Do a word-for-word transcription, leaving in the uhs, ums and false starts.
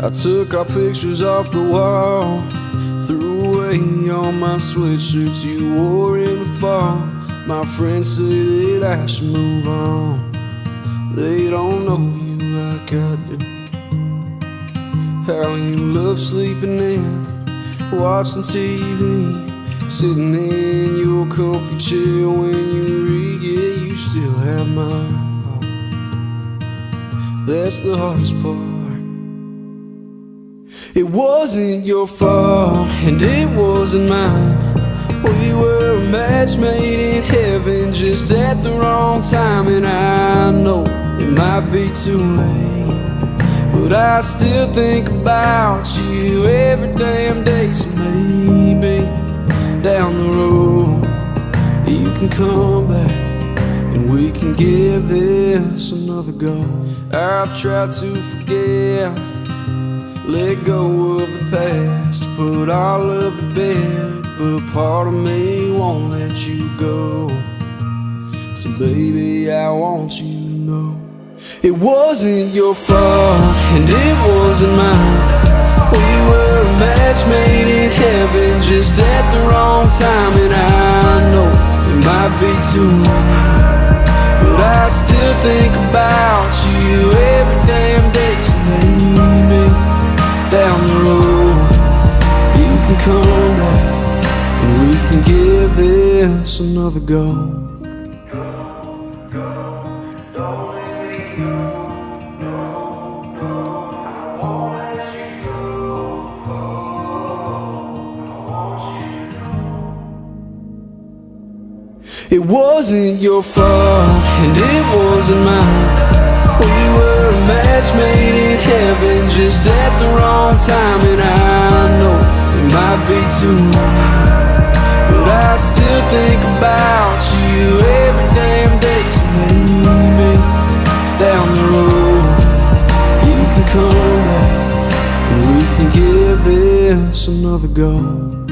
I took our pictures off the wall, threw away all my sweatshirts you wore in the fall. My friends say that I should move on. They don't know you like I do. How you love sleeping in, watching T V, sitting in your comfy chair when you read. Yeah, you still have my heart. That's the hardest part. It wasn't your fault, and it wasn't mine. We were a match made in heaven, just at the wrong time. And I know it might be too late, but I still think about you every damn day. So maybe down the road you can come back and we can give this another go. I've tried to forget, let go of the past, put all of it bed, but part of me won't let you go. So baby, I want you to know it wasn't your fault, and it wasn't mine. We were a match made in heaven, just at the wrong time. And I know it might be too late, but I still think about you every damn day. So maybe down the road you can come back and we can give this another go. It wasn't your fault, and it wasn't mine. We were a match made in heaven, just at the wrong time. And I know it might be too late, but I still think about you every damn day. So maybe down the road you can come back and we can give this another go.